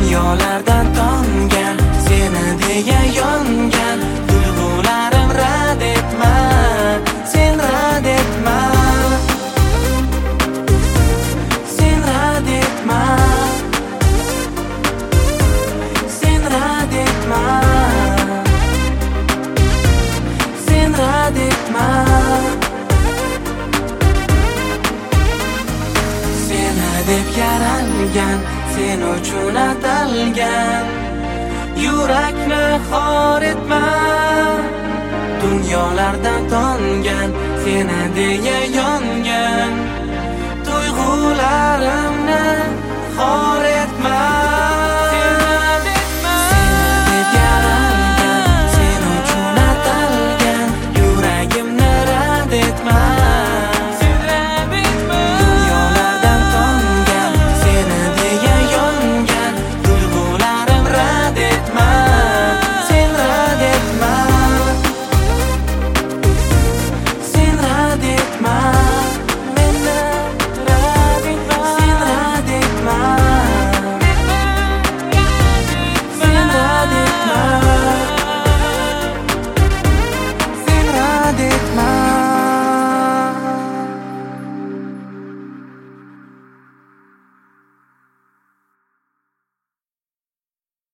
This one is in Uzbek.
Dunyolardan tongan, seni deya yongan, tuyg'ularim rad etma, sen rad etma, sen rad etma, sen rad etma, sen rad etma. Seni deb yaralgan, sen uchun atalgan yurakni xor etma. Dunyolardan tongan, seni deya yongan, tuyg'ularimni xor etma.